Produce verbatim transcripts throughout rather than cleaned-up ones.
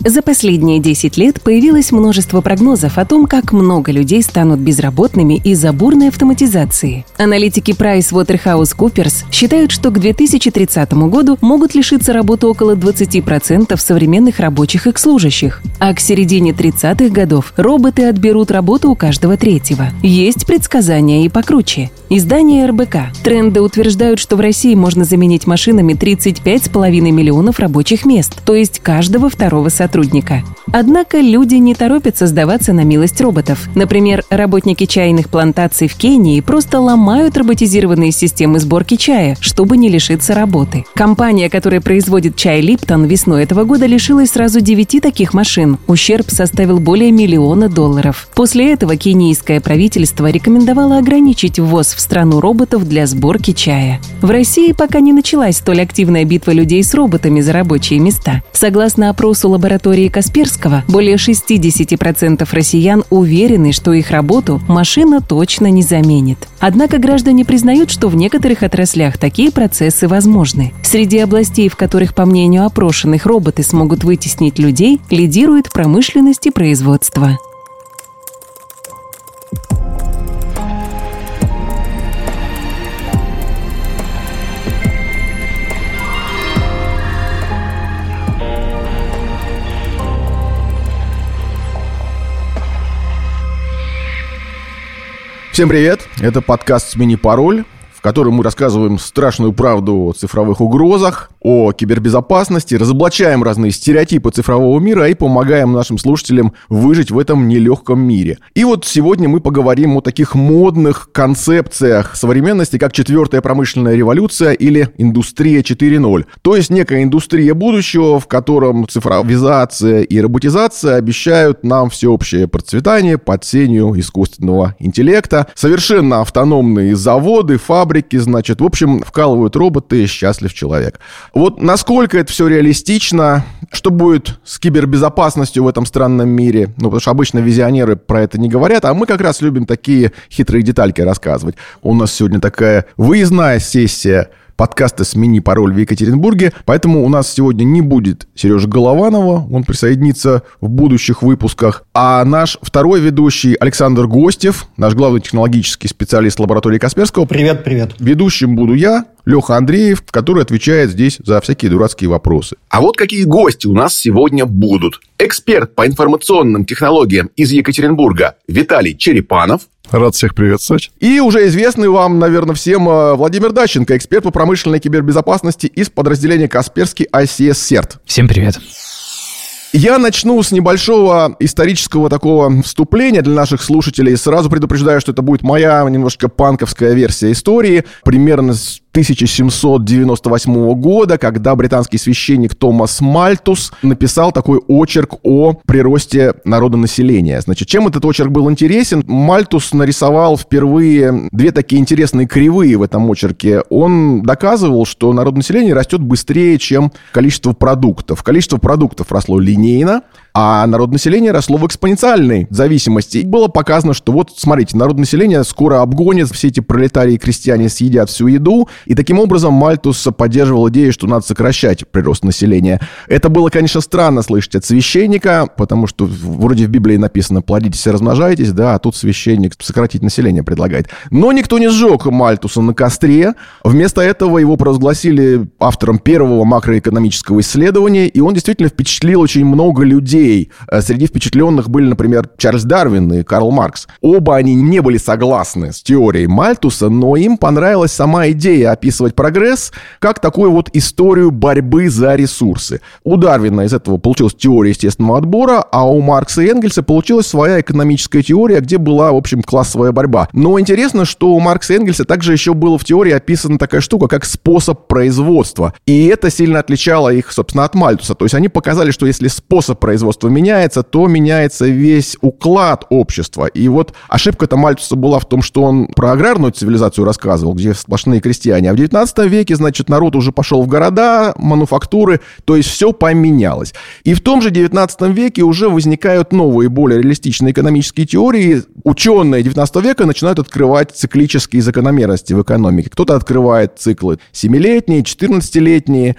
За последние десять лет появилось множество прогнозов о том, как много людей станут безработными из-за бурной автоматизации. Аналитики PricewaterhouseCoopers считают, что к две тысячи тридцатому году могут лишиться работы около двадцать процентов современных рабочих и служащих, а к середине тридцатых годов роботы отберут работу у каждого третьего. Есть предсказания и покруче. Издание эр бэ ка. Тренды утверждают, что в России можно заменить машинами тридцать пять с половиной миллионов рабочих мест, то есть каждого второго сотрудника. сотрудника. Однако люди не торопятся сдаваться на милость роботов. Например, работники чайных плантаций в Кении просто ломают роботизированные системы сборки чая, чтобы не лишиться работы. Компания, которая производит чай Липтон, весной этого года лишилась сразу девяти таких машин. Ущерб составил более миллиона долларов. После этого кенийское правительство рекомендовало ограничить ввоз в страну роботов для сборки чая. В России пока не началась столь активная битва людей с роботами за рабочие места. Согласно опросу лаборатории Касперского, более шестьдесят процентов россиян уверены, что их работу машина точно не заменит. Однако граждане признают, что в некоторых отраслях такие процессы возможны. Среди областей, в которых, по мнению опрошенных, роботы смогут вытеснить людей, лидирует промышленность и производство. Всем привет! Это подкаст «Смени пароль», в котором мы рассказываем страшную правду о цифровых угрозах, о кибербезопасности, разоблачаем разные стереотипы цифрового мира и помогаем нашим слушателям выжить в этом нелегком мире. И вот сегодня мы поговорим о таких модных концепциях современности, как четвертая промышленная революция или индустрия четыре ноль. То есть некая индустрия будущего, в котором цифровизация и роботизация обещают нам всеобщее процветание под сенью искусственного интеллекта. Совершенно автономные заводы, фабрики, значит, в общем, вкалывают роботы, счастлив человек. Вот насколько это все реалистично, что будет с кибербезопасностью в этом странном мире? Ну, потому что обычно визионеры про это не говорят, а мы как раз любим такие хитрые детальки рассказывать. У нас сегодня такая выездная сессия подкаста «Смени пароль» в Екатеринбурге, поэтому у нас сегодня не будет Сережи Голованова, он присоединится в будущих выпусках, а наш второй ведущий Александр Гостев, наш главный технологический специалист лаборатории Касперского. Привет, привет. Ведущим буду я, Леха Андреев, который отвечает здесь за всякие дурацкие вопросы. А вот какие гости у нас сегодня будут. Эксперт по информационным технологиям из Екатеринбурга Виталий Черепанов. Рад всех приветствовать. И уже известный вам, наверное, всем Владимир Дащенко, эксперт по промышленной кибербезопасности из подразделения Касперский ай си эс-Серт. Всем привет. Я начну с небольшого исторического такого вступления для наших слушателей. Сразу предупреждаю, что это будет моя немножко панковская версия истории. Примерно с тысяча семьсот девяносто восьмого года, когда британский священник Томас Мальтус написал такой очерк о приросте народонаселения. Значит, чем этот очерк был интересен? Мальтус нарисовал впервые две такие интересные кривые в этом очерке. Он доказывал, что народонаселение растет быстрее, чем количество продуктов. Количество продуктов росло линейно, а народонаселение росло в экспоненциальной зависимости. И было показано, что вот, смотрите, народонаселение скоро обгонит, все эти пролетарии и крестьяне съедят всю еду. И таким образом Мальтус поддерживал идею, что надо сокращать прирост населения. Это было, конечно, странно слышать от священника, потому что вроде в Библии написано «плодитесь и размножайтесь», да, а тут священник сократить население предлагает. Но никто не сжег Мальтуса на костре. Вместо этого его провозгласили автором первого макроэкономического исследования, и он действительно впечатлил очень много людей. Среди впечатленных были, например, Чарльз Дарвин и Карл Маркс. Оба они не были согласны с теорией Мальтуса, но им понравилась сама идея описывать прогресс как такую вот историю борьбы за ресурсы. У Дарвина из этого получилась теория естественного отбора, а у Маркса и Энгельса получилась своя экономическая теория, где была, в общем, классовая борьба. Но интересно, что у Маркса и Энгельса также еще была в теории описана такая штука, как способ производства. И это сильно отличало их, собственно, от Мальтуса. То есть они показали, что если способ производства меняется, то меняется весь уклад общества. И вот ошибка-то Мальтуса была в том, что он про аграрную цивилизацию рассказывал, где сплошные крестьяне. А в девятнадцатом веке, значит, народ уже пошел в города, мануфактуры, то есть все поменялось. И в том же девятнадцатом веке уже возникают новые, более реалистичные экономические теории. Ученые девятнадцатого века начинают открывать циклические закономерности в экономике. Кто-то открывает циклы семилетние, четырнадцатилетние,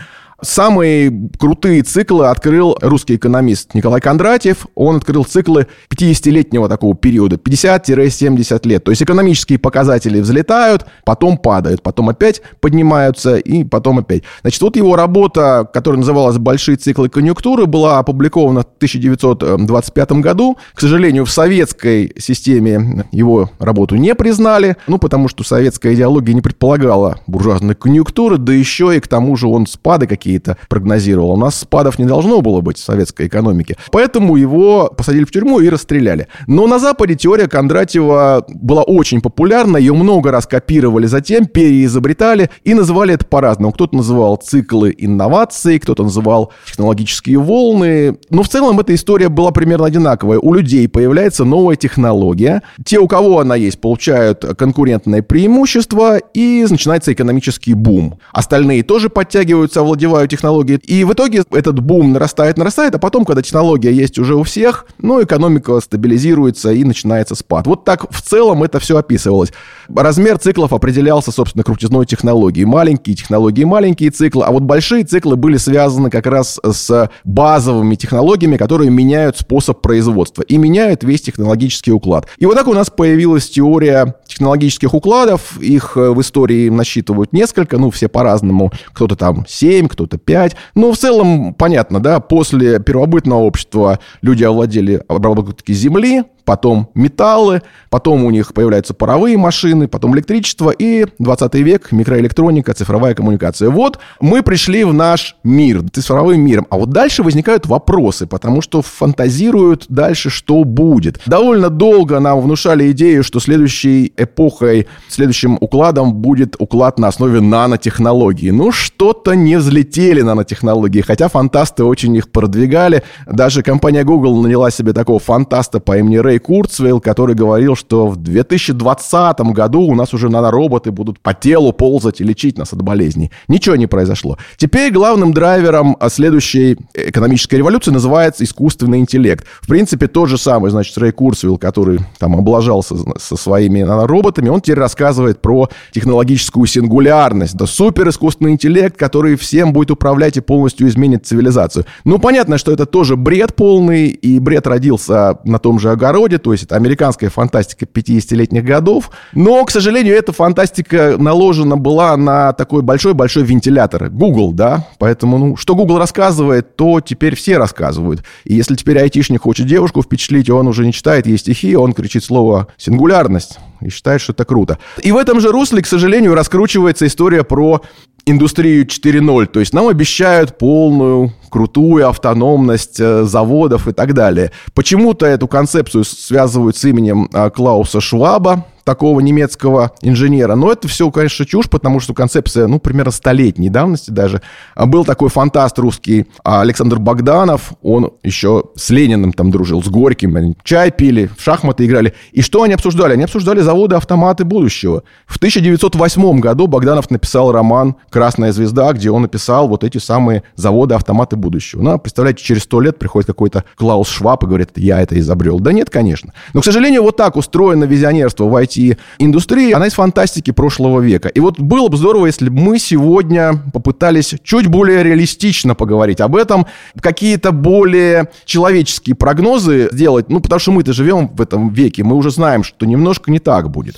Самые крутые циклы открыл русский экономист Николай Кондратьев. Он открыл циклы пятидесятилетнего такого периода, пятьдесят-семьдесят лет. То есть экономические показатели взлетают, потом падают, потом опять поднимаются и потом опять. Значит, вот его работа, которая называлась «Большие циклы конъюнктуры», была опубликована в тысяча девятьсот двадцать пятом году. К сожалению, в советской системе его работу не признали, ну, потому что советская идеология не предполагала буржуазной конъюнктуры, да еще и к тому же он спады какие-то прогнозировал. У нас спадов не должно было быть в советской экономике. Поэтому его посадили в тюрьму и расстреляли. Но на Западе теория Кондратьева была очень популярна, ее много раз копировали затем, переизобретали и называли это по-разному. Кто-то называл циклы инноваций, кто-то называл технологические волны. Но в целом эта история была примерно одинаковая. У людей появляется новая технология. Те, у кого она есть, получают конкурентное преимущество, и начинается экономический бум. Остальные тоже подтягиваются, овладевают технологии. И в итоге этот бум нарастает, нарастает, а потом, когда технология есть уже у всех, ну, экономика стабилизируется и начинается спад. Вот так в целом это все описывалось. Размер циклов определялся, собственно, крутизной технологии. Маленькие технологии, маленькие циклы, а вот большие циклы были связаны как раз с базовыми технологиями, которые меняют способ производства и меняют весь технологический уклад. И вот так у нас появилась теория технологических укладов. Их в истории насчитывают несколько, ну, все по-разному. Кто-то там семь, кто-то пять. Но в целом понятно, да, после первобытного общества люди овладели обработкой земли, потом металлы, потом у них появляются паровые машины, потом электричество и двадцатый век, микроэлектроника, цифровая коммуникация. Вот мы пришли в наш мир, цифровым миром. А вот дальше возникают вопросы, потому что фантазируют дальше, что будет. Довольно долго нам внушали идею, что следующей эпохой, следующим укладом будет уклад на основе нанотехнологий. Ну, что-то не взлетели нанотехнологии, хотя фантасты очень их продвигали. Даже компания Google наняла себе такого фантаста по имени Рэй Курцвейл, который говорил, что в две тысячи двадцатом году у нас уже нанороботы будут по телу ползать и лечить нас от болезней. Ничего не произошло. Теперь главным драйвером следующей экономической революции называется искусственный интеллект. В принципе, тот же самый, значит, Рэй Курцвейл, который там облажался со своими нанороботами, он теперь рассказывает про технологическую сингулярность. Да, суперискусственный интеллект, который всем будет управлять и полностью изменит цивилизацию. Ну, понятно, что это тоже бред полный, и бред родился на том же огороде, то есть это американская фантастика пятидесятилетних годов, но, к сожалению, эта фантастика наложена была на такой большой-большой вентилятор. Google, да, поэтому, ну, что Google рассказывает, то теперь все рассказывают. И если теперь айтишник хочет девушку впечатлить, он уже не читает ей стихи, он кричит слово «сингулярность» и считает, что это круто. И в этом же русле, к сожалению, раскручивается история про индустрию четыре ноль, то есть нам обещают полную, крутую автономность заводов и так далее. Почему-то эту концепцию связывают с именем Клауса Шваба, такого немецкого инженера. Но это все, конечно, чушь, потому что концепция, ну, примерно столетней давности даже. Был такой фантаст русский Александр Богданов, он еще с Лениным там дружил, с Горьким, они чай пили, в шахматы играли. И что они обсуждали? Они обсуждали заводы-автоматы будущего. В тысяча девятьсот восьмом году Богданов написал роман «Красная звезда», где он написал вот эти самые заводы-автоматы будущего. Ну, представляете, через сто лет приходит какой-то Клаус Шваб и говорит, я это изобрел. Да нет, конечно. Но, к сожалению, вот так устроено визионерство в ай ти-индустрии. Она из фантастики прошлого века. И вот было бы здорово, если бы мы сегодня попытались чуть более реалистично поговорить об этом, какие-то более человеческие прогнозы сделать, ну, потому что мы-то живем в этом веке, мы уже знаем, что немножко не так будет.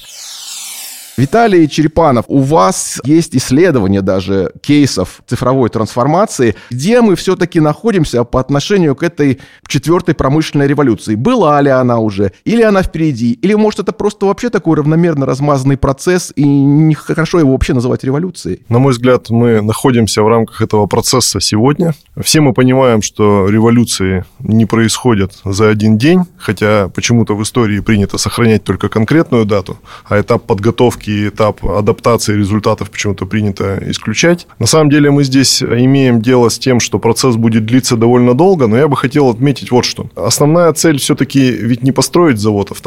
Виталий Черепанов, у вас есть исследование даже кейсов цифровой трансформации, где мы все-таки находимся по отношению к этой четвертой промышленной революции. Была ли она уже, или она впереди, или, может, это просто вообще такой равномерно размазанный процесс, и нехорошо его вообще называть революцией? На мой взгляд, мы находимся в рамках этого процесса сегодня. Все мы понимаем, что революции не происходят за один день, хотя почему-то в истории принято сохранять только конкретную дату, а этап подготовки и этап адаптации результатов почему-то принято исключать. На самом деле мы здесь имеем дело с тем, что процесс будет длиться довольно долго, но я бы хотел отметить вот что. Основная цель все-таки ведь не построить завод-автомат.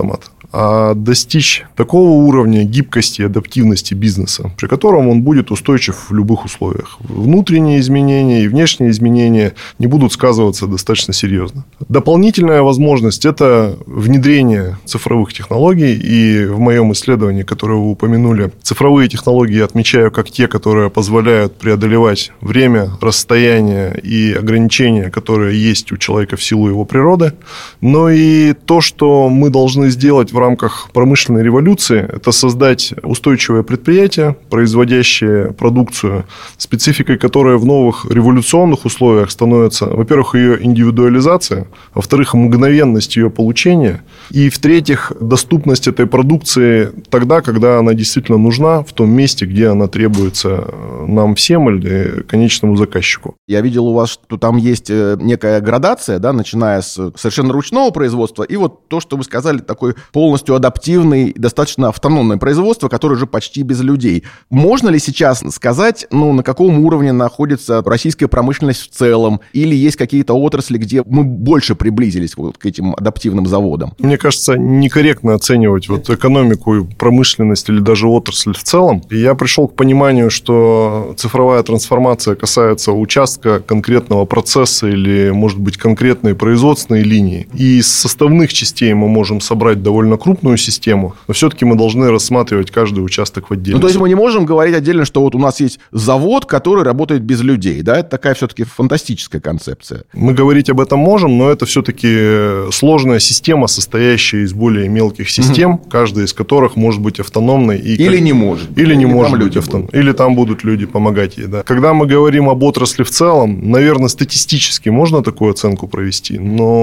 а достичь такого уровня гибкости и адаптивности бизнеса, при котором он будет устойчив в любых условиях. Внутренние изменения и внешние изменения не будут сказываться достаточно серьезно. Дополнительная возможность – это внедрение цифровых технологий. И в моем исследовании, которое вы упомянули, цифровые технологии я отмечаю как те, которые позволяют преодолевать время, расстояние и ограничения, которые есть у человека в силу его природы. Но и то, что мы должны сделать в рамках промышленной революции, это создать устойчивое предприятие, производящее продукцию, спецификой которой в новых революционных условиях становится, во-первых, ее индивидуализация, во-вторых, мгновенность ее получения, и, в-третьих, доступность этой продукции тогда, когда она действительно нужна, в том месте, где она требуется нам всем или конечному заказчику. Я видел у вас, что там есть некая градация, да, начиная с совершенно ручного производства, и вот то, что вы сказали, такой полностью адаптивный, достаточно автономное производство, которое уже почти без людей. Можно ли сейчас сказать, ну, на каком уровне находится российская промышленность в целом, или есть какие-то отрасли, где мы больше приблизились вот к этим адаптивным заводам? Мне кажется, некорректно оценивать вот экономику, промышленность или даже отрасль в целом. И я пришел к пониманию, что цифровая трансформация касается участка конкретного процесса или, может быть, конкретной производственной линии. И из составных частей мы можем собрать довольно крупную систему, но все-таки мы должны рассматривать каждый участок в отдельности. Ну, то есть мы не можем говорить отдельно, что вот у нас есть завод, который работает без людей, да? Это такая все-таки фантастическая концепция. Мы говорить об этом можем, но это все-таки сложная система, состоящая из более мелких систем, угу. каждая из которых может быть автономной. И или как... не может. Или не или может быть автономной. Или там будут люди помогать ей. Да. Когда мы говорим об отрасли в целом, наверное, статистически можно такую оценку провести,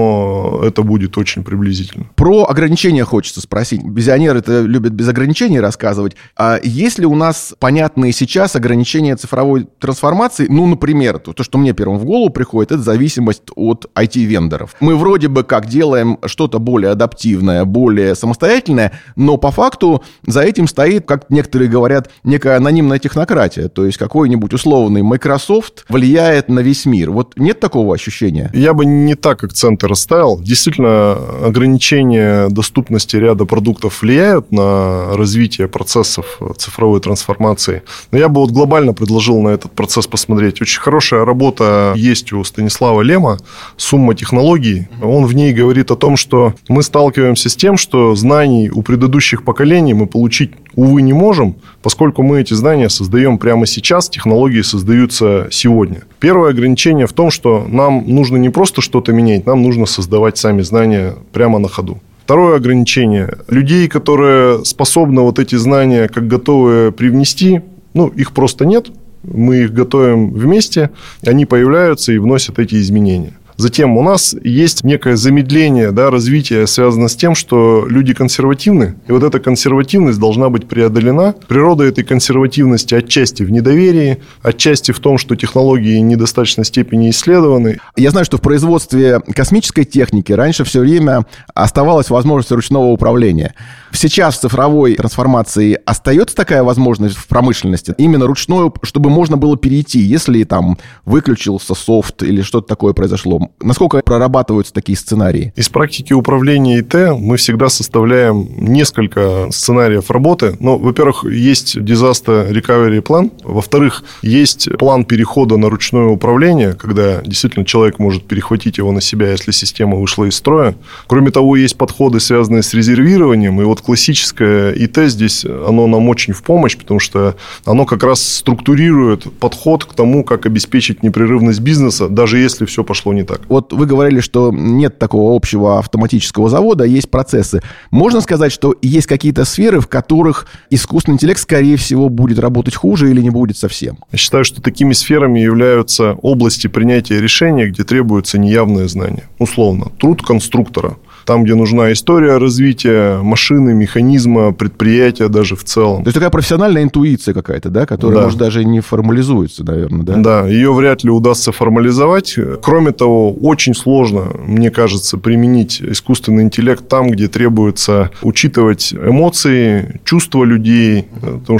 но это будет очень приблизительно. Про ограничения хочется спросить. Визионеры-то любят без ограничений рассказывать. А есть ли у нас понятные сейчас ограничения цифровой трансформации? Ну, например, то, что мне первым в голову приходит, это зависимость от ай ти-вендоров. Мы вроде бы как делаем что-то более адаптивное, более самостоятельное, но по факту за этим стоит, как некоторые говорят, некая анонимная технократия. То есть какой-нибудь условный Microsoft влияет на весь мир. Вот нет такого ощущения? Я бы не так акценты расставил. Действительно, ограничения доступности ряда продуктов влияют на развитие процессов цифровой трансформации. Но я бы вот глобально предложил на этот процесс посмотреть. Очень хорошая работа есть у Станислава Лема «Сумма технологий». Он в ней говорит о том, что мы сталкиваемся с тем, что знаний у предыдущих поколений мы получить, увы, не можем, поскольку мы эти знания создаем прямо сейчас, технологии создаются сегодня. Первое ограничение в том, что нам нужно не просто что-то менять, нам нужно создавать сами знания прямо на ходу. Второе ограничение. Людей, которые способны вот эти знания как готовые привнести, ну, их просто нет. Мы их готовим вместе, они появляются и вносят эти изменения. Затем у нас есть некое замедление, да, развития, связано с тем, что люди консервативны, и вот эта консервативность должна быть преодолена. Природа этой консервативности отчасти в недоверии, отчасти в том, что технологии в недостаточной степени исследованы. Я знаю, что в производстве космической техники раньше все время оставалась возможность ручного управления. Сейчас в цифровой трансформации остается такая возможность в промышленности, именно ручную, чтобы можно было перейти, если там выключился софт или что-то такое произошло. Насколько прорабатываются такие сценарии? Из практики управления ИТ мы всегда составляем несколько сценариев работы. Ну, во-первых, есть disaster recovery plan. Во-вторых, есть план перехода на ручное управление, когда действительно человек может перехватить его на себя, если система вышла из строя. Кроме того, есть подходы, связанные с резервированием. И вот классическое ИТ здесь, оно нам очень в помощь, потому что оно как раз структурирует подход к тому, как обеспечить непрерывность бизнеса, даже если все пошло не так. Вот вы говорили, что нет такого общего автоматического завода, есть процессы. Можно сказать, что есть какие-то сферы, в которых искусственный интеллект, скорее всего, будет работать хуже или не будет совсем? Я считаю, что такими сферами являются области принятия решений, где требуется неявное знание. Условно, труд конструктора. Там, где нужна история развития машины, механизма, предприятия даже в целом. То есть такая профессиональная интуиция какая-то, да, которая, да. может, даже не формализуется, наверное, да? Да, ее вряд ли удастся формализовать. Кроме того, очень сложно, мне кажется, применить искусственный интеллект там, где требуется учитывать эмоции, чувства людей, потому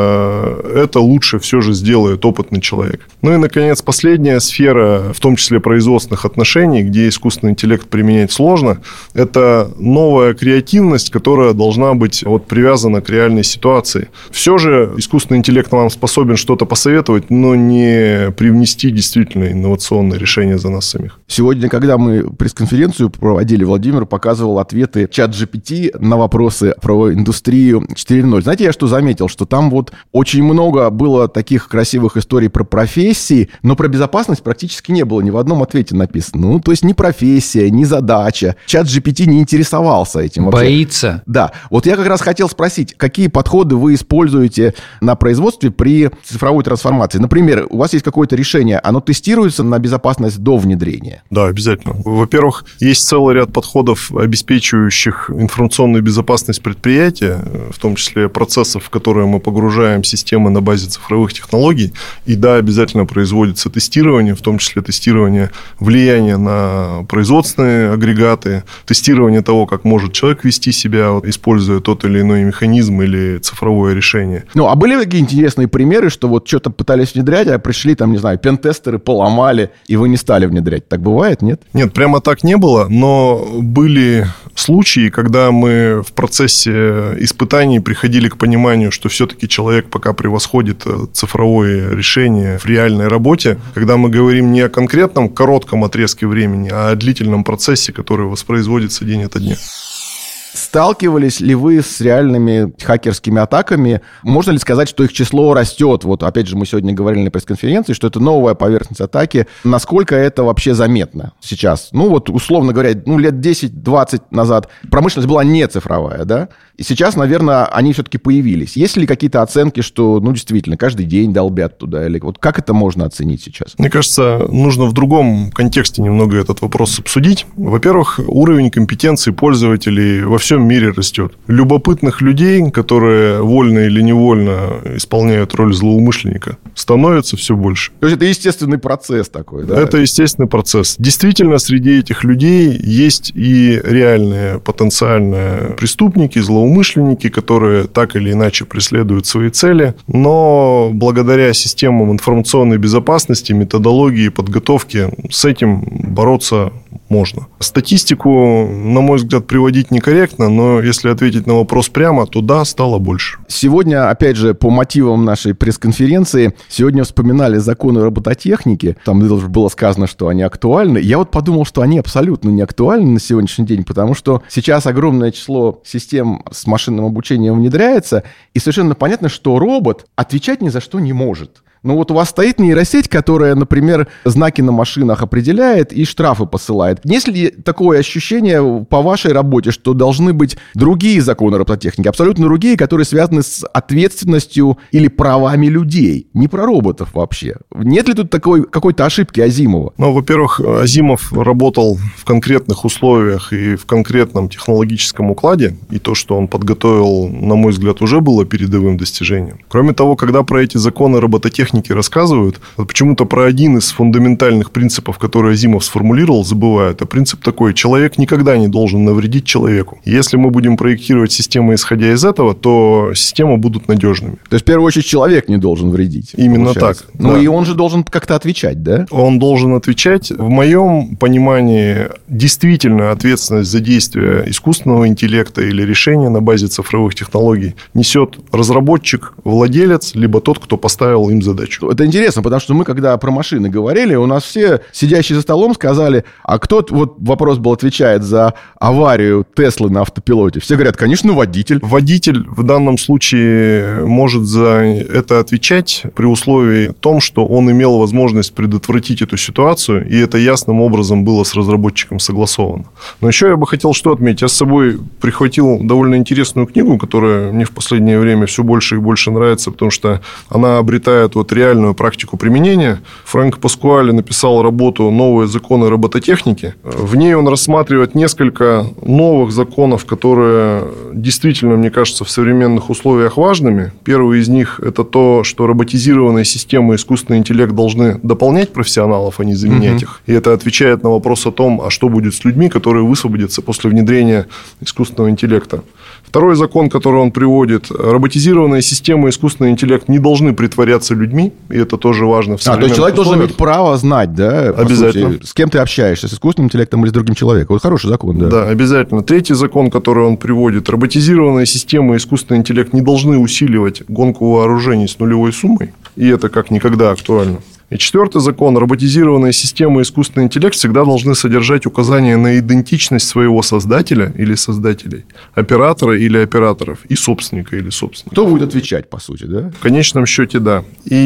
что это лучше все же сделает опытный человек. Ну и, наконец, последняя сфера, в том числе производственных отношений, где искусственный интеллект применять сложно, это новая креативность, которая должна быть вот привязана к реальной ситуации. Все же искусственный интеллект вам способен что-то посоветовать, но не привнести действительно инновационное решение за нас самих. Сегодня, когда мы пресс-конференцию проводили, Владимир показывал ответы чат джи пи ти на вопросы про индустрию четыре ноль. Знаете, я что заметил? Что там вот очень много было таких красивых историй про профессии, но про безопасность практически не было. Ни в одном ответе написано. Ну, то есть ни профессия, ни задача. чат джи пи ти не интересовался этим вообще. Боится. Да. Вот я как раз хотел спросить, какие подходы вы используете на производстве при цифровой трансформации? Например, у вас есть какое-то решение, оно тестируется на безопасность до внедрения? Да, обязательно. Во-первых, есть целый ряд подходов, обеспечивающих информационную безопасность предприятия, в том числе процессов, в которые мы погружаем системы на базе цифровых технологий. И да, обязательно производится тестирование, в том числе тестирование влияния на производственные агрегаты, тестирование того, как может человек вести себя, используя тот или иной механизм или цифровое решение. Ну, а были такие интересные примеры, что вот что-то пытались внедрять, а пришли там, не знаю, пентестеры поломали, и вы не стали внедрять? Так бывает, нет? Нет, прямо так не было, но были случаи, когда мы в процессе испытаний приходили к пониманию, что все-таки человек пока превосходит цифровое решение в реальной работе, когда мы говорим не о конкретном коротком отрезке времени, а о длительном процессе, который воспроизводится день ото дня. Сталкивались ли вы с реальными хакерскими атаками? Можно ли сказать, что их число растет? Вот, опять же, мы сегодня говорили на пресс-конференции, что это новая поверхность атаки. Насколько это вообще заметно сейчас? Ну, вот, условно говоря, ну, лет десять-двадцать назад промышленность была не цифровая, да? И сейчас, наверное, они все-таки появились. Есть ли какие-то оценки, что, ну, действительно, каждый день долбят туда? Или вот как это можно оценить сейчас? Мне кажется, нужно в другом контексте немного этот вопрос обсудить. Во-первых, уровень компетенции пользователей во всем мире растет. Любопытных людей, которые вольно или невольно исполняют роль злоумышленника, становится все больше. То есть это естественный процесс такой, да? Это естественный процесс. Действительно, среди этих людей есть и реальные потенциальные преступники, злоумышленники, которые так или иначе преследуют свои цели, но благодаря системам информационной безопасности, методологии, подготовки с этим бороться можно. Статистику, на мой взгляд, приводить некорректно, но если ответить на вопрос прямо, то да, стало больше. Сегодня, опять же, по мотивам нашей пресс-конференции, сегодня вспоминали законы робототехники. Там было сказано, что они актуальны. Я вот подумал, что они абсолютно не актуальны на сегодняшний день, потому что сейчас огромное число систем с машинным обучением внедряется, и совершенно понятно, что робот отвечать ни за что не может. Ну вот у вас стоит нейросеть, которая, например, знаки на машинах определяет и штрафы посылает. Есть ли такое ощущение по вашей работе, что должны быть другие законы робототехники, абсолютно другие, которые связаны с ответственностью или правами людей, не про роботов вообще? Нет ли тут такой какой-то ошибки Азимова? Ну, во-первых, Азимов работал в конкретных условиях и в конкретном технологическом укладе, и то, что он подготовил, на мой взгляд, уже было передовым достижением. Кроме того, когда про эти законы робототехники рассказывают, почему-то про один из фундаментальных принципов, который Азимов сформулировал, забывают. А принцип такой: человек никогда не должен навредить человеку. Если мы будем проектировать системы, исходя из этого, то системы будут надежными. То есть, в первую очередь, человек не должен вредить. Именно получается. Так. Ну, да. И он же должен как-то отвечать, да? Он должен отвечать. В моем понимании, действительно, ответственность за действия искусственного интеллекта или решения на базе цифровых технологий несет разработчик, владелец, либо тот, кто поставил им задачу. Это интересно, потому что мы, когда про машины говорили, у нас все, сидящие за столом, сказали, а кто, вот вопрос был, отвечает за аварию Теслы на автопилоте? Все говорят, конечно, водитель. Водитель в данном случае может за это отвечать при условии том, что он имел возможность предотвратить эту ситуацию, и это ясным образом было с разработчиком согласовано. Но еще я бы хотел что отметить. Я с собой прихватил довольно интересную книгу, которая мне в последнее время все больше и больше нравится, потому что она обретает вот реальную практику применения. Фрэнк Паскуале написал работу «Новые законы робототехники». В ней он рассматривает несколько новых законов, которые действительно, мне кажется, в современных условиях важными. Первый из них – это то, что роботизированные системы и искусственный интеллект должны дополнять профессионалов, а не заменять их. И это отвечает на вопрос о том, а что будет с людьми, которые высвободятся после внедрения искусственного интеллекта. Второй закон, который он приводит: роботизированные системы и искусственный интеллект не должны притворяться людьми, людьми, и это тоже важно в современных А, то есть человек условиях. должен иметь право знать, да? Обязательно. Сути, с кем ты общаешься, с искусственным интеллектом или с другим человеком. Вот хороший закон, да? Да, обязательно. Третий закон, который он приводит. Роботизированные системы и искусственный интеллект не должны усиливать гонку вооружений с нулевой суммой, и это как никогда актуально. И четвертый закон. Роботизированные системы и искусственный интеллект всегда должны содержать указания на идентичность своего создателя или создателей, оператора или операторов и собственника или собственника. Кто будет отвечать, по сути, да? В конечном счете, да.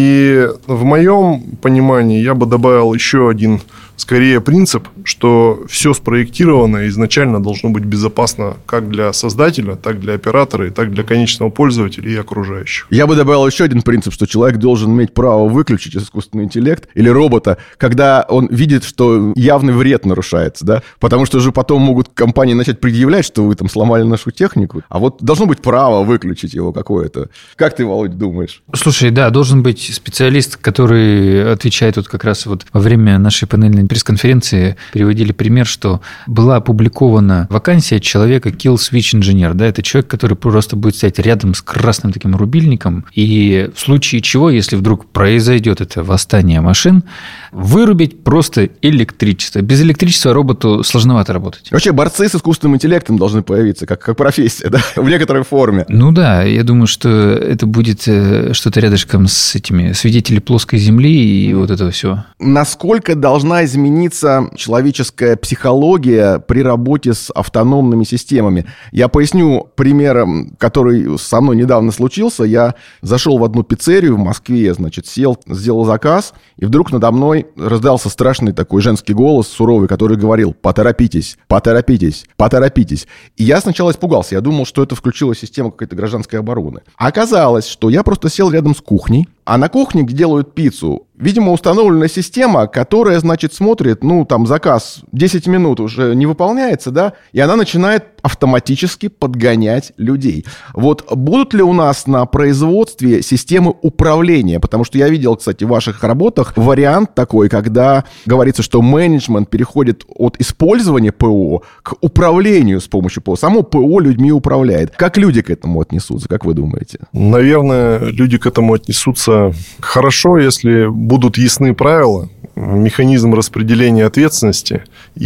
И в моем понимании я бы добавил еще один, скорее, принцип, что все спроектировано изначально должно быть безопасно как для создателя, так для оператора, и так для конечного пользователя и окружающих. Я бы добавил еще один принцип, что человек должен иметь право выключить искусственный интеллект или робота, когда он видит, что явный вред нарушается, да? Потому что же потом могут компании начать предъявлять, что вы там сломали нашу технику. А вот должно быть право выключить его какое-то. Как ты, Володь, думаешь? Слушай, да, должен быть специалист, который отвечает вот как раз вот во время нашей панельной пресс-конференции приводили пример, что была опубликована вакансия человека Kill Switch Engineer. Да, это человек, который просто будет стоять рядом с красным таким рубильником, и в случае чего, если вдруг произойдет это восстание машин, вырубить просто электричество. Без электричества роботу сложновато работать. Вообще борцы с искусственным интеллектом должны появиться как, как профессия, да, в некоторой форме. Ну да, я думаю, что это будет что-то рядышком с этими свидетели плоской земли и вот этого всего. Насколько должна измениться человеческая психология при работе с автономными системами? Я поясню примером, который со мной недавно случился. Я зашел в одну пиццерию в Москве, значит, сел, сделал заказ, и вдруг надо мной раздался страшный такой женский голос, суровый, который говорил: поторопитесь, поторопитесь, поторопитесь. И я сначала испугался. Я думал, что это включила система какой-то гражданской обороны. А оказалось, что я просто сел рядом с кухней, а на кухне, где делают пиццу, видимо, установлена система, которая, значит, смотрит, ну, там, заказ десять минут уже не выполняется, да, и она начинает автоматически подгонять людей. Вот будут ли у нас на производстве системы управления? Потому что я видел, кстати, в ваших работах вариант такой, когда говорится, что менеджмент переходит от использования ПО к управлению с помощью ПО. Само ПО людьми управляет. Как люди к этому отнесутся, как вы думаете? Наверное, люди к этому отнесутся хорошо, если будут ясны правила, механизм распределения ответственности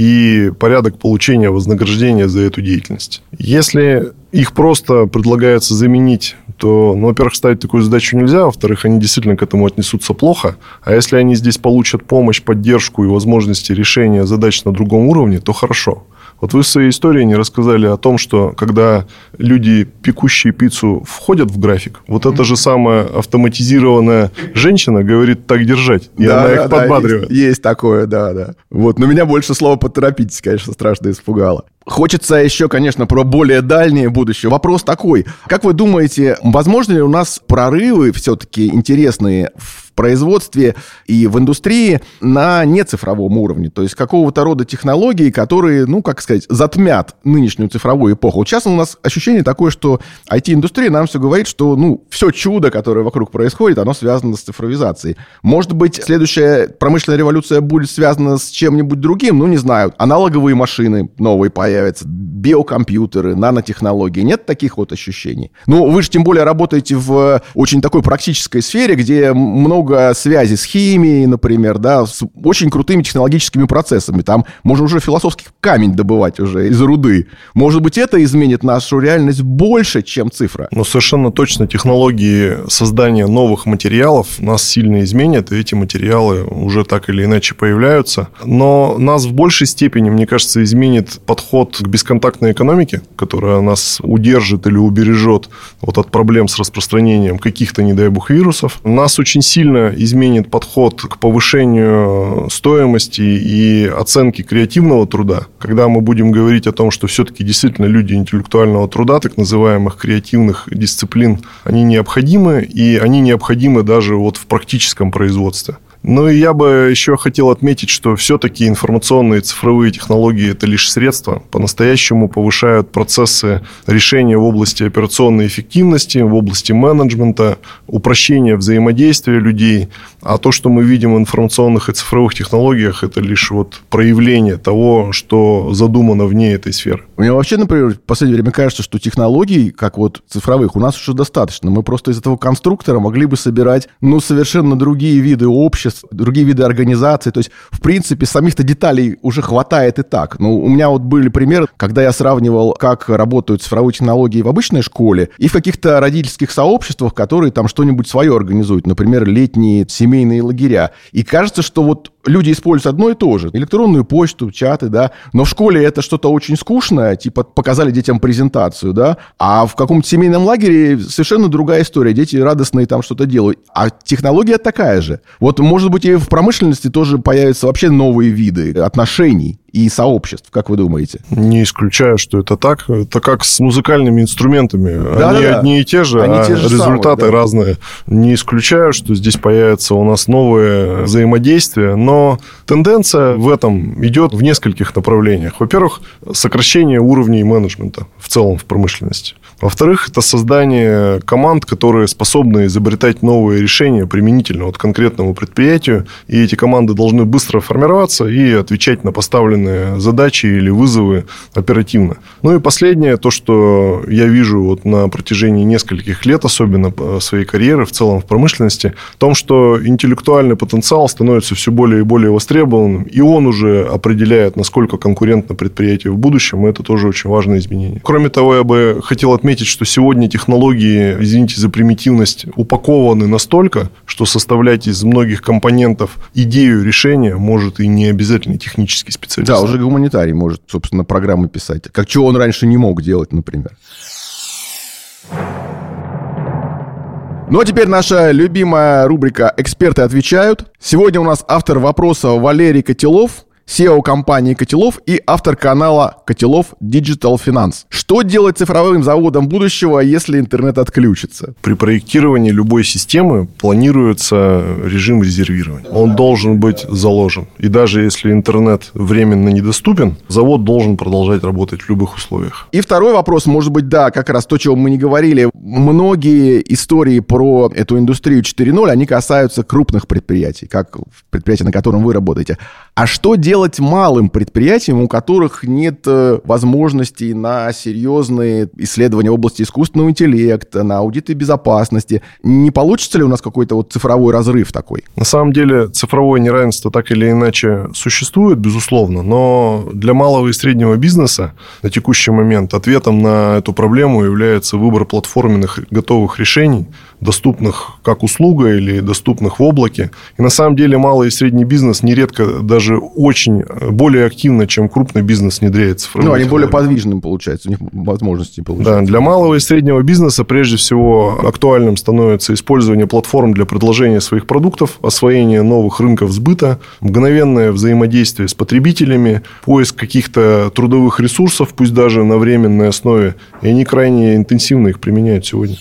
и порядок получения вознаграждения за эту деятельность. Если их просто предлагается заменить, то, ну, во-первых, ставить такую задачу нельзя, во-вторых, они действительно к этому отнесутся плохо. А если они здесь получат помощь, поддержку и возможности решения задач на другом уровне, то хорошо. Вот вы в своей истории не рассказали о том, что когда люди, пекущие пиццу, входят в график, вот эта же самая автоматизированная женщина говорит: так держать, и да, она да, их да, подбадривает. Есть, есть такое, да, да. Вот, но меня больше слова «поторопитесь», конечно, страшно испугало. Хочется еще, конечно, про более дальнее будущее. Вопрос такой. Как вы думаете, возможно ли у нас прорывы все-таки интересные в производстве и в индустрии на нецифровом уровне? То есть какого-то рода технологии, которые, ну, как сказать, затмят нынешнюю цифровую эпоху. Вот сейчас у нас ощущение такое, что ай ти-индустрия нам все говорит, что, ну, все чудо, которое вокруг происходит, оно связано с цифровизацией. Может быть, следующая промышленная революция будет связана с чем-нибудь другим? Ну, не знаю, аналоговые машины новые появятся, биокомпьютеры, нанотехнологии. Нет таких вот ощущений? Ну, вы же тем более работаете в очень такой практической сфере, где много связи с химией, например, да, с очень крутыми технологическими процессами. Там можно уже философский камень добывать уже из руды. Может быть, это изменит нашу реальность больше, чем цифра? Ну, совершенно точно технологии создания новых материалов нас сильно изменят, и эти материалы уже так или иначе появляются. Но нас в большей степени, мне кажется, изменит подход к бесконтактной экономике, которая нас удержит или убережет вот от проблем с распространением каких-то, не дай бог, вирусов. Нас очень сильно изменит подход к повышению стоимости и оценки креативного труда, когда мы будем говорить о том, что все-таки действительно люди интеллектуального труда, так называемых креативных дисциплин, они необходимы, и они необходимы даже вот в практическом производстве. Ну и я бы еще хотел отметить, что все-таки информационные и цифровые технологии – это лишь средства. По-настоящему повышают процессы решения в области операционной эффективности, в области менеджмента, упрощения взаимодействия людей. А то, что мы видим в информационных и цифровых технологиях, это лишь вот проявление того, что задумано вне этой сферы. Мне вообще, например, в последнее время кажется, что технологий, как вот цифровых, у нас уже достаточно. Мы просто из этого конструктора могли бы собирать, ну, совершенно другие виды обществ, другие виды организаций. То есть, в принципе, самих-то деталей уже хватает и так. Ну, у меня вот были примеры, когда я сравнивал, как работают цифровые технологии в обычной школе и в каких-то родительских сообществах, которые там что-нибудь свое организуют. Например, летние семейные лагеря. И кажется, что вот люди используют одно и то же. Электронную почту, чаты, да. Но в школе это что-то очень скучное, типа показали детям презентацию, да. А в каком-то семейном лагере совершенно другая история. Дети радостные там что-то делают. А технология такая же. Вот, может быть, и в промышленности тоже появятся вообще новые виды отношений и сообществ, как вы думаете? Не исключаю, что это так. Это как с музыкальными инструментами. Да, Они да, одни да. и те же, Они а те же результаты самые, да. разные. Не исключаю, что здесь появятся у нас новые взаимодействия, но тенденция в этом идет в нескольких направлениях. Во-первых, сокращение уровней менеджмента в целом в промышленности. Во-вторых, это создание команд, которые способны изобретать новые решения применительно от конкретному предприятию, и эти команды должны быстро формироваться и отвечать на поставленные задачи или вызовы оперативно. Ну и последнее, то, что я вижу вот на протяжении нескольких лет, особенно своей карьеры в целом в промышленности, в том, что интеллектуальный потенциал становится все более и более востребованным, и он уже определяет, насколько конкурентно предприятие в будущем, и это тоже очень важное изменение. Кроме того, я бы хотел отметить, что сегодня технологии, извините за примитивность, упакованы настолько, что составлять из многих компонентов идею решения может и не обязательно технический специалист. Да, уже гуманитарий может, собственно, программы писать. Как чего он раньше не мог делать, например. Ну, а теперь наша любимая рубрика «Эксперты отвечают». Сегодня у нас автор вопроса Валерий Котелов, си и о компании «Котелов» и автор канала «Котелов Digital Finance». Что делать цифровым заводом будущего, если интернет отключится? При проектировании любой системы планируется режим резервирования. Он должен быть заложен. И даже если интернет временно недоступен, завод должен продолжать работать в любых условиях. И второй вопрос, может быть, да, как раз то, чего мы не говорили. Многие истории про эту индустрию четыре ноль, они касаются крупных предприятий, как предприятие, на котором вы работаете. А что делать малым предприятиям, у которых нет э, возможностей на серьезные исследования в области искусственного интеллекта, на аудиты безопасности? Не получится ли у нас какой-то вот цифровой разрыв такой? На самом деле цифровое неравенство так или иначе существует, безусловно, но для малого и среднего бизнеса на текущий момент ответом на эту проблему является выбор платформенных готовых решений, доступных как услуга или доступных в облаке. И на самом деле малый и средний бизнес нередко даже очень более активно, чем крупный бизнес внедряет цифровые Ну, они более подвижным, получается, у них возможности получается. Да, для малого и среднего бизнеса прежде всего актуальным становится использование платформ для предложения своих продуктов, освоение новых рынков сбыта, мгновенное взаимодействие с потребителями, поиск каких-то трудовых ресурсов, пусть даже на временной основе, и они крайне интенсивно их применяют сегодня.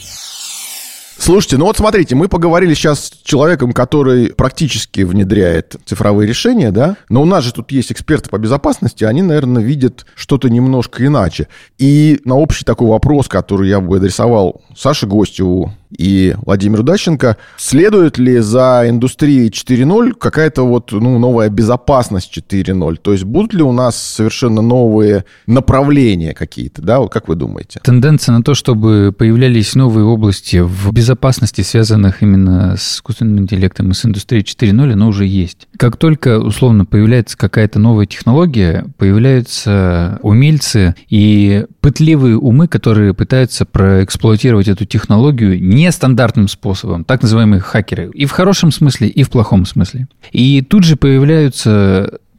Слушайте, ну вот смотрите, мы поговорили сейчас с человеком, который практически внедряет цифровые решения, да, но у нас же тут есть эксперты по безопасности, они, наверное, видят что-то немножко иначе. И на общий такой вопрос, который я бы адресовал Саше Гостеву и Владимиру Дащенко, следует ли за индустрией четыре ноль какая-то вот, ну, новая безопасность четыре ноль? То есть будут ли у нас совершенно новые направления какие-то, да, вот как вы думаете? Тенденция на то, чтобы появлялись новые области в безопасности, связанных именно с искусственным интеллектом и с индустрией четыре ноль, оно уже есть. Как только, условно, появляется какая-то новая технология, появляются умельцы и пытливые умы, которые пытаются проэксплуатировать эту технологию нестандартным способом, так называемые хакеры, и в хорошем смысле, и в плохом смысле. И тут же появляются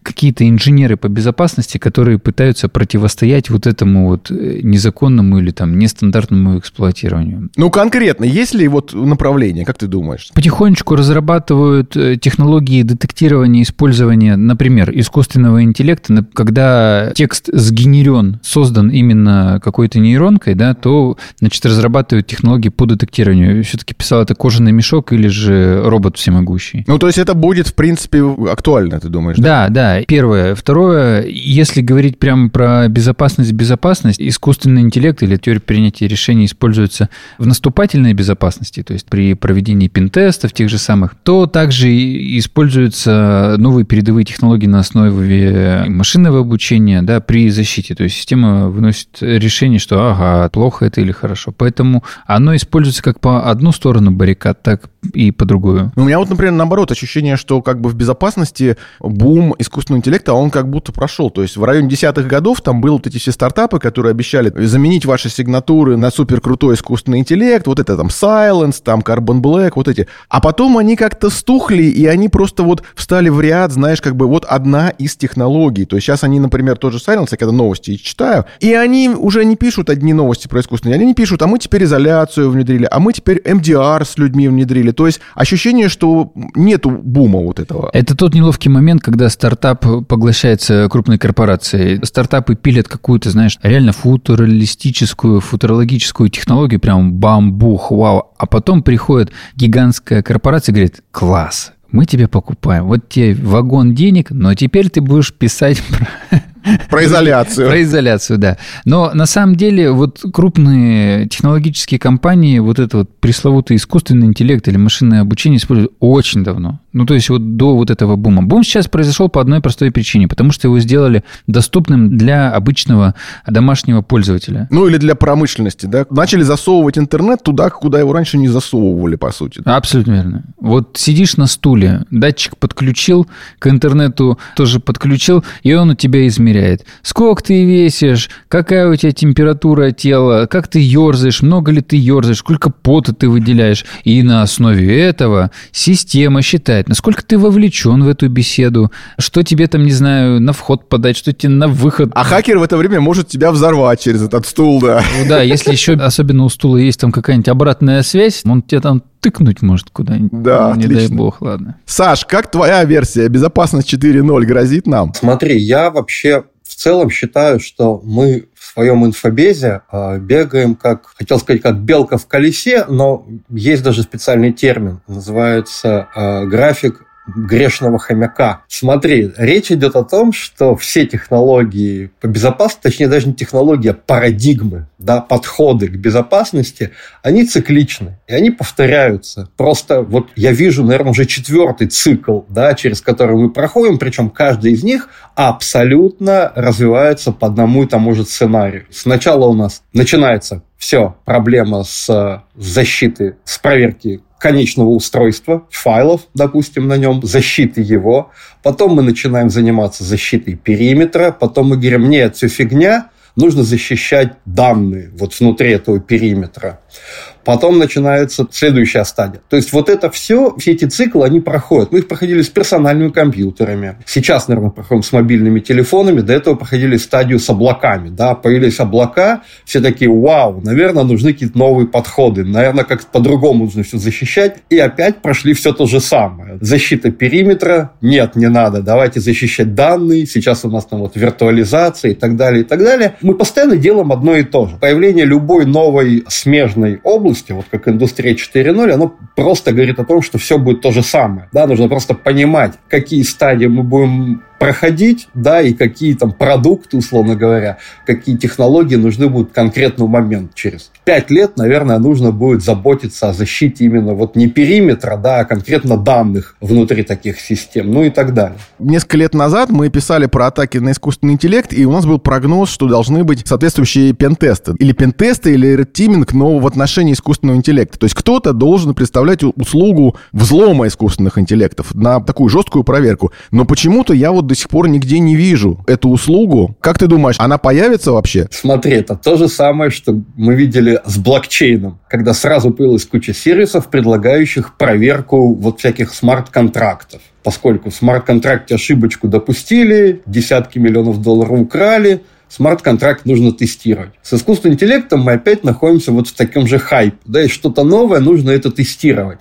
какие-то инженеры по безопасности, которые пытаются противостоять вот этому вот незаконному или там нестандартному эксплуатированию. Ну, конкретно, есть ли вот направление, как ты думаешь? Потихонечку разрабатывают технологии детектирования и использования, например, искусственного интеллекта. Когда текст сгенерен, создан именно какой-то нейронкой, да, то, значит, разрабатывают технологии по детектированию. Все-таки писал это кожаный мешок или же робот всемогущий. Ну, то есть это будет, в принципе, актуально, ты думаешь? Да, да. Первое. Второе, если говорить прямо про безопасность, безопасность, искусственный интеллект или теория принятия решений используется в наступательной безопасности, то есть при проведении пентестов тех же самых, то также используются новые передовые технологии на основе машинного обучения, да, при защите. То есть система выносит решение, что ага, плохо это или хорошо. Поэтому оно используется как по одну сторону баррикад, так и по другую. У меня вот, например, наоборот, ощущение, что как бы в безопасности бум искусственного интеллекта, он как будто прошел. То есть в районе десятых годов там были вот эти все стартапы, которые обещали заменить ваши сигнатуры на суперкрутой искусственный интеллект, вот это там Silence, там Carbon Black, вот эти. А потом они как-то стухли, и они просто вот встали в ряд, знаешь, как бы вот одна из технологий. То есть сейчас они, например, тоже Silence, я когда новости читаю, и они уже не пишут одни новости про искусственный, они не пишут, а мы теперь изоляцию внедрили, а мы теперь эм ди ар с людьми внедрили. То есть ощущение, что нету бума вот этого. Это тот неловкий момент, когда стартап поглощается крупной корпорацией. Стартапы пилят какую-то, знаешь, реально футуралистическую, футурологическую технологию, прям бамбух, вау. А потом приходит гигантская корпорация и говорит: класс, мы тебе покупаем. Вот тебе вагон денег, но теперь ты будешь писать про... Про изоляцию. Про изоляцию, да. Но на самом деле вот крупные технологические компании вот это вот пресловутый искусственный интеллект или машинное обучение используют очень давно. Ну, то есть вот до вот этого бума. Бум сейчас произошел по одной простой причине, потому что его сделали доступным для обычного домашнего пользователя. Ну, или для промышленности, да? Начали засовывать интернет туда, куда его раньше не засовывали, по сути. Абсолютно верно. Вот сидишь на стуле, датчик подключил, к интернету тоже подключил, и он у тебя измеряет. Сколько ты весишь, какая у тебя температура тела, как ты ерзаешь, много ли ты ерзаешь, сколько пота ты выделяешь. И на основе этого система считает, насколько ты вовлечен в эту беседу, что тебе там, не знаю, на вход подать, что тебе на выход. А хакер в это время может тебя взорвать через этот стул, да. Ну да, если еще особенно у стула есть там какая-нибудь обратная связь, он тебе там тыкнуть может куда-нибудь. Да, не отлично. дай бог, ладно. Саш, как твоя версия? Безопасность четыре ноль грозит нам? Смотри, я вообще в целом считаю, что мы в своем инфобезе э, бегаем, как, хотел сказать, как белка в колесе, но есть даже специальный термин, называется э, график грешного хомяка. Смотри, речь идет о том, что все технологии по безопасности, точнее даже не технологии, а парадигмы, да, подходы к безопасности, они цикличны, и они повторяются. Просто вот я вижу, наверное, уже четвертый цикл, да, через который мы проходим, причем каждый из них абсолютно развивается по одному и тому же сценарию. Сначала у нас начинается все, проблема с защитой, с проверки конечного устройства, файлов, допустим, на нем, защиты его. Потом мы начинаем заниматься защитой периметра. Потом мы говорим: нет, все фигня, нужно защищать данные вот внутри этого периметра. Потом начинается следующая стадия. То есть вот это все, все эти циклы, они проходят. Мы их проходили с персональными компьютерами. Сейчас, наверное, проходим с мобильными телефонами. До этого проходили стадию с облаками. Да? Появились облака, все такие: вау, наверное, нужны какие-то новые подходы. Наверное, как-то по-другому нужно все защищать. И опять прошли все то же самое. Защита периметра. Нет, не надо. Давайте защищать данные. Сейчас у нас там вот виртуализация и так далее, и так далее. Мы постоянно делаем одно и то же. Появление любой новой смежной области, вот как индустрия четыре ноль, оно просто говорит о том, что все будет то же самое. Да, нужно просто понимать, какие стадии мы будем проходить, да, и какие там продукты, условно говоря, какие технологии нужны будут в конкретный момент. Через пять лет, наверное, нужно будет заботиться о защите именно вот не периметра, да, а конкретно данных внутри таких систем, ну и так далее. Несколько лет назад мы писали про атаки на искусственный интеллект, и у нас был прогноз, что должны быть соответствующие пентесты. Или пентесты, или редтиминг, но в отношении искусственного интеллекта. То есть кто-то должен представлять услугу взлома искусственных интеллектов на такую жесткую проверку. Но почему-то я вот до до сих пор нигде не вижу эту услугу. Как ты думаешь, она появится вообще? Смотри, это то же самое, что мы видели с блокчейном, когда сразу появилась куча сервисов, предлагающих проверку вот всяких смарт-контрактов. Поскольку в смарт-контракте ошибочку допустили, десятки миллионов долларов украли, смарт-контракт нужно тестировать. С искусственным интеллектом мы опять находимся вот в таком же хайпе. Да, и что-то новое, нужно это тестировать.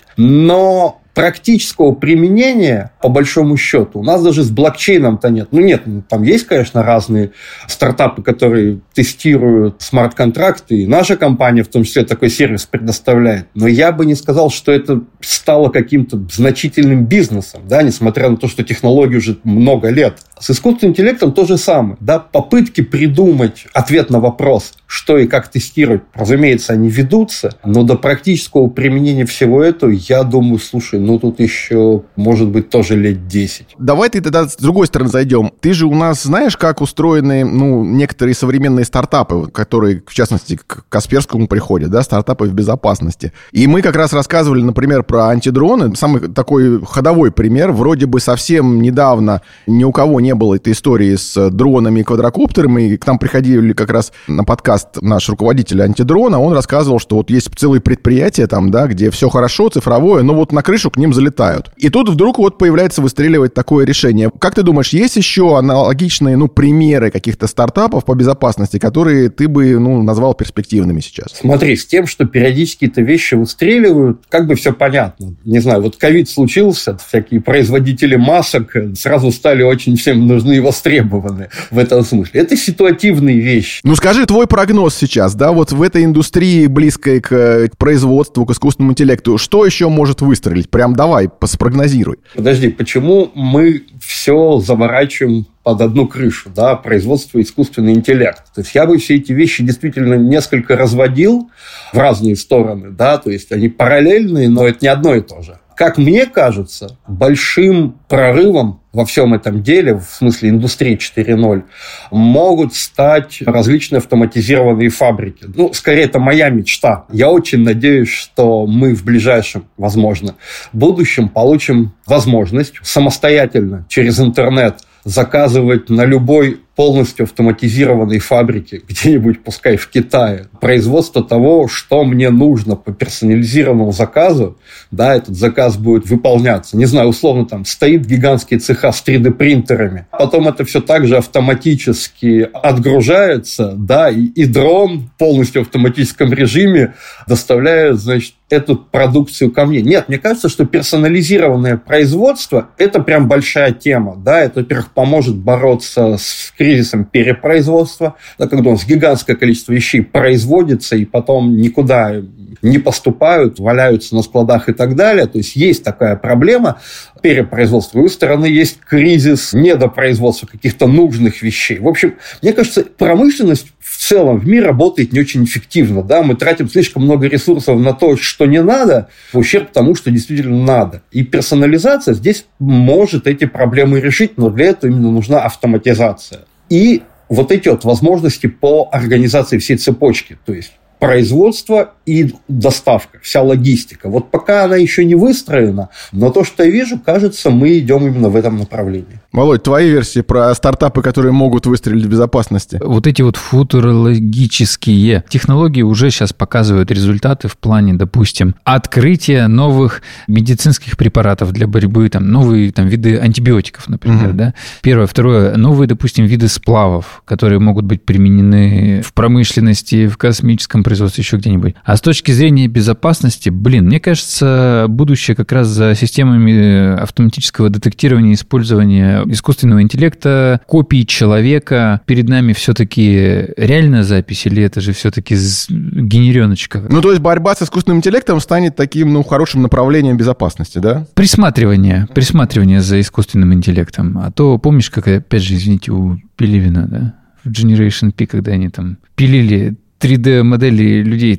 Но практического применения, по большому счету, у нас даже с блокчейном-то нет. Ну, нет, там есть, конечно, разные стартапы, которые тестируют смарт-контракты, и наша компания, в том числе, такой сервис предоставляет. Но я бы не сказал, что это стало каким-то значительным бизнесом, да, несмотря на то, что технологии уже много лет. С искусственным интеллектом то же самое. Да, попытки придумать ответ на вопрос, что и как тестировать, разумеется, они ведутся, но до практического применения всего этого, я думаю, слушай, ну тут еще, может быть, тоже лет десять. Давай ты тогда с другой стороны зайдем. Ты же у нас знаешь, как устроены, ну, некоторые современные стартапы, которые, в частности, к Касперскому приходят, да, стартапы в безопасности. И мы как раз рассказывали, например, про антидроны. Самый такой ходовой пример. Вроде бы совсем недавно ни у кого не было этой истории с дронами и квадрокоптерами. И к нам приходили как раз на подкаст наш руководитель антидрона. Он рассказывал, что вот есть целые предприятия там, да, где все хорошо, цифровое, но вот на крышу к ним залетают. И тут вдруг вот появляется выстреливать такое решение. Как ты думаешь, есть еще аналогичные, ну, примеры каких-то стартапов по безопасности, которые ты бы, ну, назвал перспективными сейчас? Смотри, с тем, что периодически эти вещи выстреливают, как бы все понятно. Не знаю, вот ковид случился, всякие производители масок сразу стали очень всем нужны и востребованы в этом смысле. Это ситуативные вещи. Ну, скажи твой прогноз сейчас, да, вот в этой индустрии, близкой к производству, к искусственному интеллекту, что еще может выстрелить? Прям давай, спрогнозируй. Подожди, почему мы все заворачиваем под одну крышу, да, производство искусственный интеллект? То есть я бы все эти вещи действительно несколько разводил в разные стороны, да, то есть они параллельные, но это не одно и то же. Как мне кажется, большим прорывом во всем этом деле, в смысле индустрии четыре ноль, могут стать различные автоматизированные фабрики. Ну, скорее, это моя мечта. Я очень надеюсь, что мы в ближайшем, возможно, будущем получим возможность самостоятельно через интернет заказывать на любой полностью автоматизированной фабрике, где-нибудь, пускай в Китае, производство того, что мне нужно по персонализированному заказу, да, этот заказ будет выполняться. Не знаю, условно, там стоит гигантские цеха с три дэ-принтерами, потом это все также автоматически отгружается, да, и, и дрон в полностью автоматическом режиме доставляет, значит, эту продукцию ко мне. Нет, мне кажется, что персонализированное производство – это прям большая тема, да, это, во-первых, поможет бороться с кризисом перепроизводства, да, когда у нас гигантское количество вещей производится и потом никуда не поступают, валяются на складах и так далее. То есть есть такая проблема перепроизводства. С другой стороны, есть кризис недопроизводства каких-то нужных вещей. В общем, мне кажется, промышленность в целом в мире работает не очень эффективно. Да? Мы тратим слишком много ресурсов на то, что не надо, в ущерб тому, что действительно надо. И персонализация здесь может эти проблемы решить, но для этого именно нужна автоматизация. И вот эти вот возможности по организации всей цепочки, то есть производство и доставка, вся логистика. Вот пока она еще не выстроена, но то, что я вижу, кажется, мы идем именно в этом направлении. Володь, твои версии про стартапы, которые могут выстрелить в безопасности? Вот эти вот футурологические технологии уже сейчас показывают результаты в плане, допустим, открытия новых медицинских препаратов для борьбы, там, новые там, виды антибиотиков, например, угу. да. Первое. Второе. Новые, допустим, виды сплавов, которые могут быть применены в промышленности, в космическом производстве, еще где-нибудь. А с точки зрения безопасности, блин, мне кажется, будущее как раз за системами автоматического детектирования и использования искусственного интеллекта, копии человека. Перед нами все-таки реальная запись или это же все-таки генереночка? Ну, то есть борьба с искусственным интеллектом станет таким, ну, хорошим направлением безопасности, да? Присматривание. Присматривание за искусственным интеллектом. А то, помнишь, как, опять же, извините, у Пелевина, да? В Generation P, когда они там пилили три дэ-модели людей-то.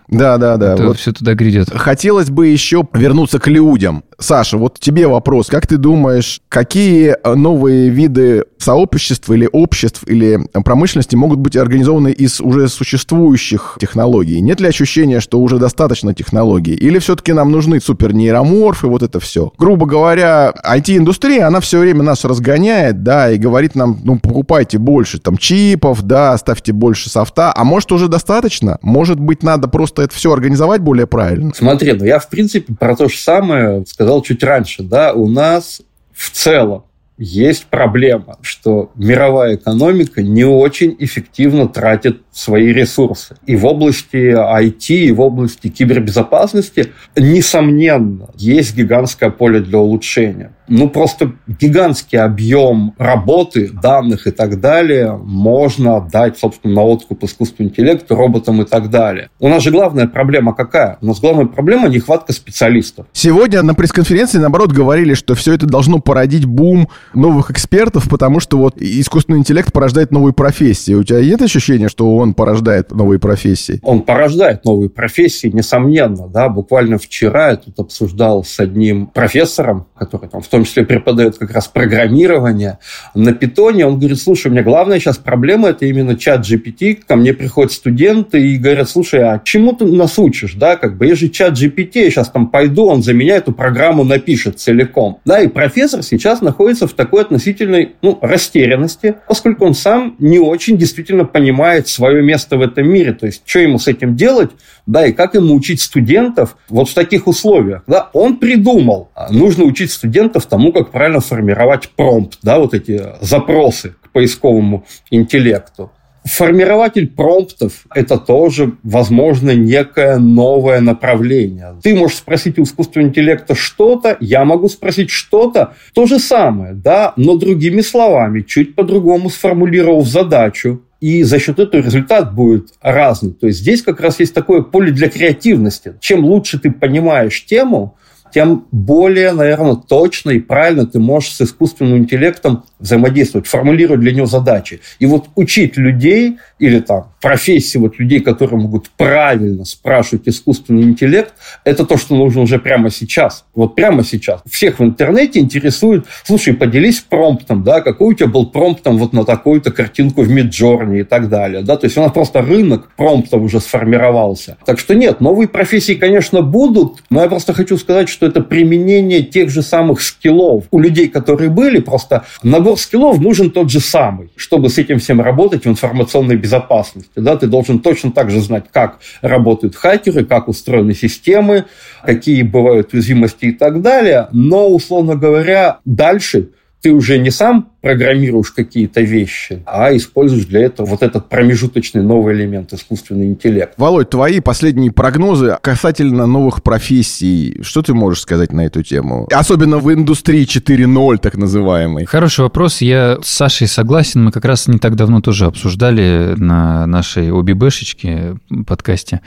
Да, да, да. Это вот все туда грядет. Хотелось бы еще вернуться к людям. Саша, вот тебе вопрос. Как ты думаешь, какие новые виды сообществ или обществ или промышленности могут быть организованы из уже существующих технологий? Нет ли ощущения, что уже достаточно технологий? Или все-таки нам нужны супернейроморфы, вот это все? Грубо говоря, ай ти-индустрия, она все время нас разгоняет, да, и говорит нам, ну, покупайте больше там чипов, да, ставьте больше софта. А может, уже достаточно? Может быть, надо просто это все организовать более правильно? Смотри, ну я, в принципе, про то же самое сказал чуть раньше, да, у нас в целом есть проблема, что мировая экономика не очень эффективно тратит свои ресурсы. И в области ай ти, и в области кибербезопасности, несомненно, есть гигантское поле для улучшения. Ну, просто гигантский объем работы, данных и так далее можно отдать, собственно, на откуп искусственному интеллекту, роботам и так далее. У нас же главная проблема какая? У нас главная проблема – нехватка специалистов. Сегодня на пресс-конференции, наоборот, говорили, что все это должно породить бум новых экспертов, потому что вот искусственный интеллект порождает новые профессии. У тебя нет ощущения, что он порождает новые профессии? Он порождает новые профессии, несомненно. Да? Буквально вчера я тут обсуждал с одним профессором, который там в том числе преподает как раз программирование на питоне. Он говорит, слушай, у меня главная сейчас проблема – это именно чат джи пи ти. Ко мне приходят студенты и говорят, слушай, а чему ты нас учишь? Да? Как бы, есть же чат джи пи ти, я сейчас там пойду, он за меня эту программу напишет целиком. Да? И профессор сейчас находится в такой относительной ну, растерянности, поскольку он сам не очень действительно понимает свое место в этом мире. То есть, что ему с этим делать, да, и как ему учить студентов вот в таких условиях. Да? Он придумал, нужно учить студентов тому, как правильно формировать промпт, да, вот эти запросы к поисковому интеллекту. Формирователь промптов – это тоже, возможно, некое новое направление. Ты можешь спросить у искусственного интеллекта что-то, я могу спросить что-то, то же самое, да, но другими словами, чуть по-другому сформулировав задачу. И за счет этого результат будет разный. То есть здесь как раз есть такое поле для креативности. Чем лучше ты понимаешь тему, тем более, наверное, точно и правильно ты можешь с искусственным интеллектом взаимодействовать, формулировать для него задачи. И вот учить людей или там профессии вот людей, которые могут правильно спрашивать искусственный интеллект, это то, что нужно уже прямо сейчас. Вот прямо сейчас. Всех в интернете интересует, слушай, поделись промптом, да, какой у тебя был промптом вот на такую-то картинку в Midjourney и так далее. Да? То есть у нас просто рынок промптов уже сформировался. Так что нет, новые профессии, конечно, будут, но я просто хочу сказать, что это применение тех же самых скиллов. У людей, которые были, просто набор скиллов нужен тот же самый, чтобы с этим всем работать в информационной безопасности. Да? Ты должен точно так же знать, как работают хакеры, как устроены системы, какие бывают уязвимости и так далее. Но, условно говоря, дальше ты уже не сам программируешь какие-то вещи, а используешь для этого вот этот промежуточный новый элемент, искусственный интеллект. Володь, твои последние прогнозы касательно новых профессий. Что ты можешь сказать на эту тему? Особенно в индустрии четыре ноль, так называемой. Хороший вопрос. Я с Сашей согласен. Мы как раз не так давно тоже обсуждали на нашей ОББшечке подкасте.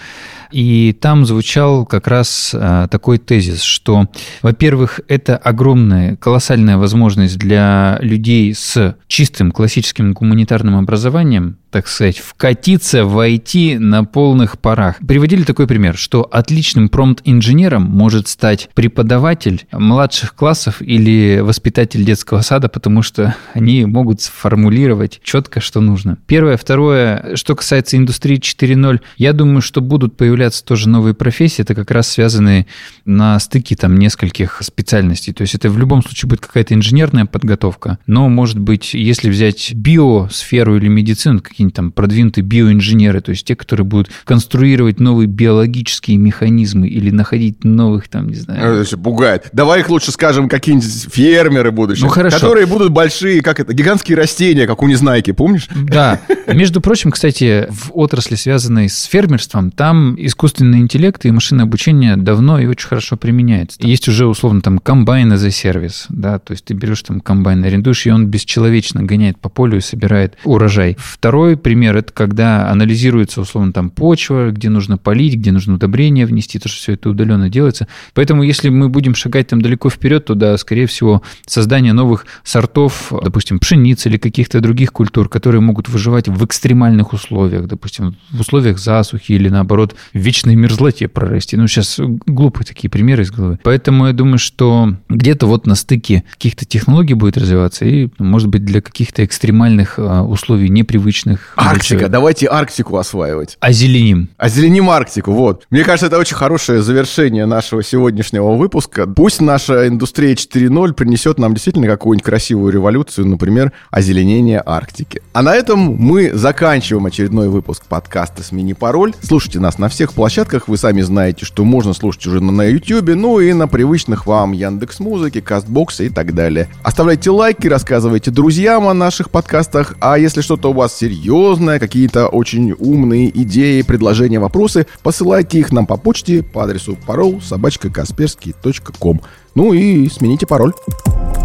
И там звучал как раз такой тезис, что, во-первых, это огромная, колоссальная возможность для людей с чистым классическим гуманитарным образованием, так сказать, вкатиться в ай ти на полных парах. Приводили такой пример, что отличным промпт-инженером может стать преподаватель младших классов или воспитатель детского сада, потому что они могут сформулировать четко, что нужно. Первое. Второе, что касается индустрии четыре ноль, я думаю, что будут появляться тоже новые профессии, это как раз связанные на стыке там нескольких специальностей. То есть это в любом случае будет какая-то инженерная подготовка, но, может быть, если взять биосферу или медицину, какие-нибудь там продвинутые биоинженеры, то есть те, которые будут конструировать новые биологические механизмы или находить новых там, не знаю... Это пугает. Давай их лучше скажем, какие-нибудь фермеры будущие, ну, хорошо. Которые будут большие, как это, гигантские растения, как у Незнайки, помнишь? Да. Между прочим, кстати, в отрасли, связанной с фермерством, там искусственный интеллект и машинное обучение давно и очень хорошо применяется. Есть уже, условно, там комбайн as a сервис, да, то есть ты берешь там комбайн, арендуешь, и он бесчеловечно гоняет по полю и собирает урожай. Второй Второй пример – это когда анализируется, условно, там почва, где нужно полить, где нужно удобрения внести, то, что все это удаленно делается. Поэтому, если мы будем шагать там далеко вперед, то, да, скорее всего, создание новых сортов, допустим, пшеницы или каких-то других культур, которые могут выживать в экстремальных условиях, допустим, в условиях засухи или, наоборот, в вечной мерзлоте прорасти. Ну, сейчас глупые такие примеры из головы. Поэтому я думаю, что где-то вот на стыке каких-то технологий будет развиваться и, может быть, для каких-то экстремальных условий, непривычных. Арктика. Давайте Арктику осваивать. Озеленим. Озеленим Арктику, вот. Мне кажется, это очень хорошее завершение нашего сегодняшнего выпуска. Пусть наша индустрия четыре ноль принесет нам действительно какую-нибудь красивую революцию, например, озеленение Арктики. А на этом мы заканчиваем очередной выпуск подкаста «Смени пароль». Слушайте нас на всех площадках. Вы сами знаете, что можно слушать уже на Ютубе, ну и на привычных вам Яндекс.Музыке, Кастбоксе и так далее. Оставляйте лайки, рассказывайте друзьям о наших подкастах. А если что-то у вас серьезное, какие-то очень умные идеи, предложения, вопросы, посылайте их нам по почте по адресу parol собака касперский точка ком. Ну и смените пароль.